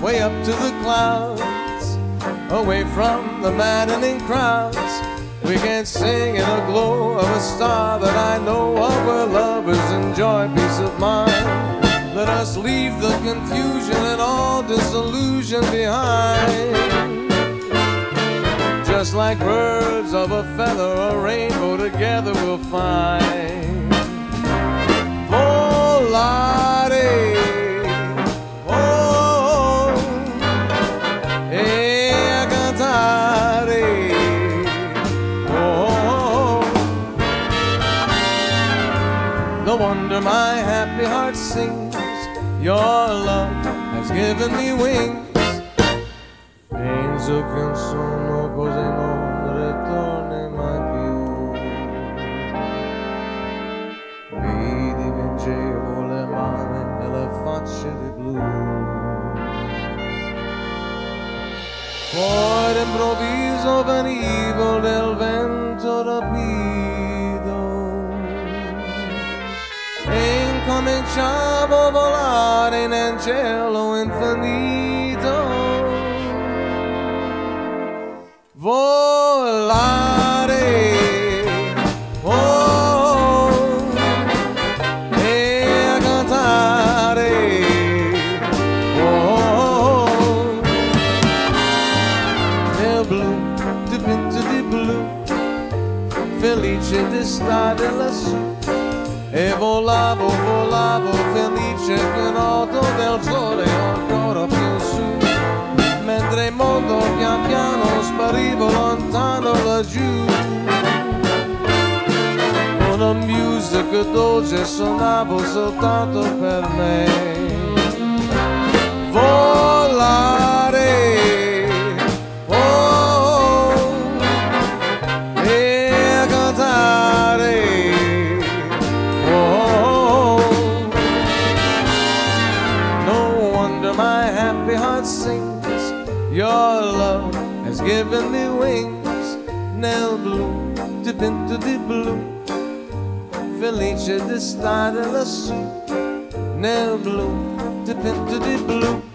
way up to the clouds, away from the maddening crowds. We can sing in the glow of a star that I know of, where lovers enjoy peace of mind. Let us leave the confusion and all disillusion behind. Just like birds of a feather, a rainbow together we'll find. Volare, oh, e a cantare, oh. No wonder my happy heart sings, your love has given me wings. Penso che un sonno così non ritorni mai più. Mi dipingevo le mani e le facce di blu. Poi d'improvviso venivo del vento rapido e incominciavo a volare nel cielo infinito. Volare, oh, e a cantare, oh, nel blu, dipinto di blu, felice di stare lassù. E volavo, volavo, felice che noto del sole ancora più su. Mentre il mondo pian piano spariva lontano laggiù. Una musica dolce suonavo soltanto per me. Volare, oh, e a cantare, oh. No wonder my happy heart sings, your love has given me wings. Nel blu, dipinto di blu, felice di stare lassù. Nel blu, dipinto di blu.